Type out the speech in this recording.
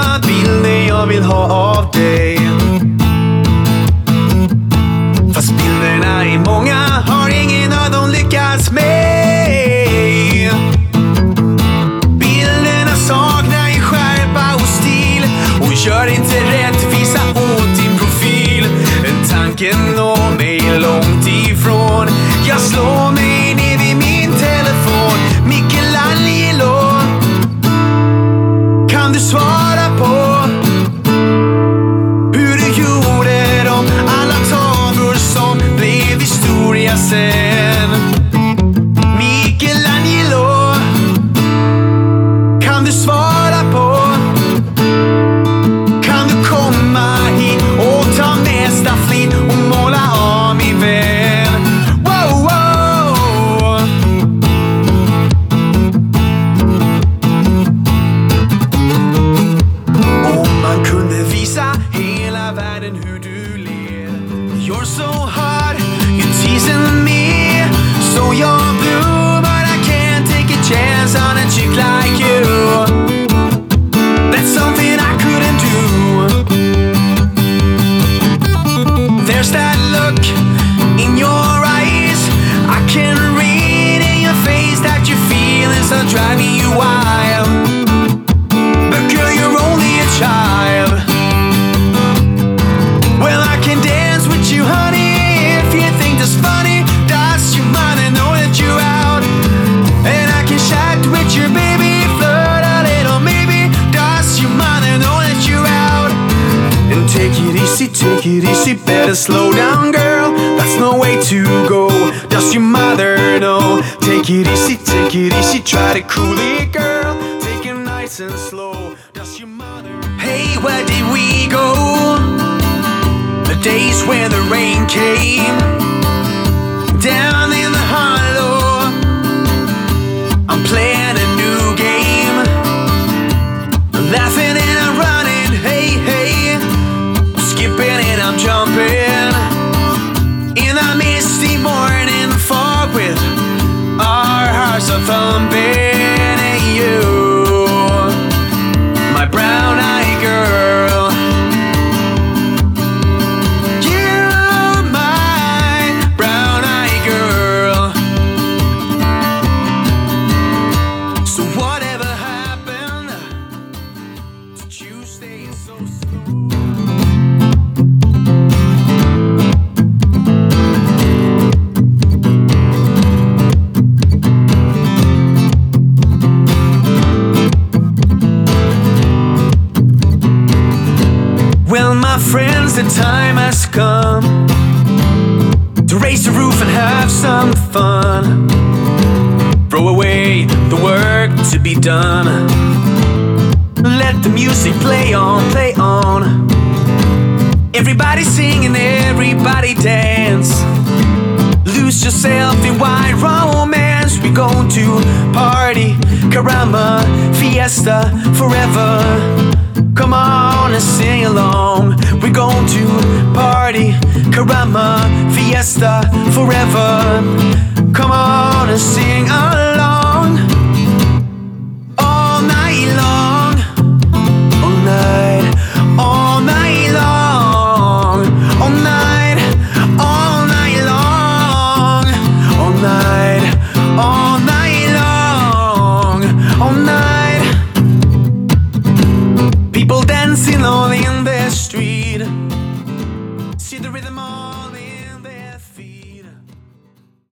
många bilder jag vill ha av dig. Fast bilderna är många, har ingen av dem lyckats med. Bilderna saknar i skärpa och stil och gör inte rättvisa åt din profil. Tanken når mig långt ifrån. Jag slår mig ner vid min telefon. Michelangelo, kan du svara på hur du gjorde dem? Alla tavlor som blev historia sen. Michelangelo, kan du svara på? Kan du komma hit och ta nästa flit och måla av min vän? Wow, wow. Om man kunde visa hela världen hur du ler. You're so hard, you're teasing me. So you're blue, but I can't take a chance on a chick like you. That's something I couldn't do. There's that look in your eyes. I can read in your face that your feelings are driving you wild. But girl, you're only a child. Well, I can dance with you, honey, if you think that's funny. Does your mother know that you're out? And I can chat with your baby, flirt a little maybe. Does your mother know that you're out? And take it easy, better slow down, girl. That's no way to go. Does your mother know? Take it easy, try to cool it, girl. Take it nice and slow. Does your mother? Hey, where did we go? The days when the rain came down in the hollow. I'm playing a new game, laughing and I'm running. Hey, hey, skipping and I'm jumping in the misty morning fog with our hearts are thumping. And you, my brown-eyed girl, you're my brown-eyed girl. So whatever happened to you staying so slow? Well, my friends, the time has come to raise the roof and have some fun. Throw away the work to be done. Let the music play on, play on. Everybody sing and everybody dance. Lose yourself in wild romance. We're going to party, caramba, fiesta, forever. Come on and sing along. We're going to party, caramba, fiesta, forever. Come on and sing along.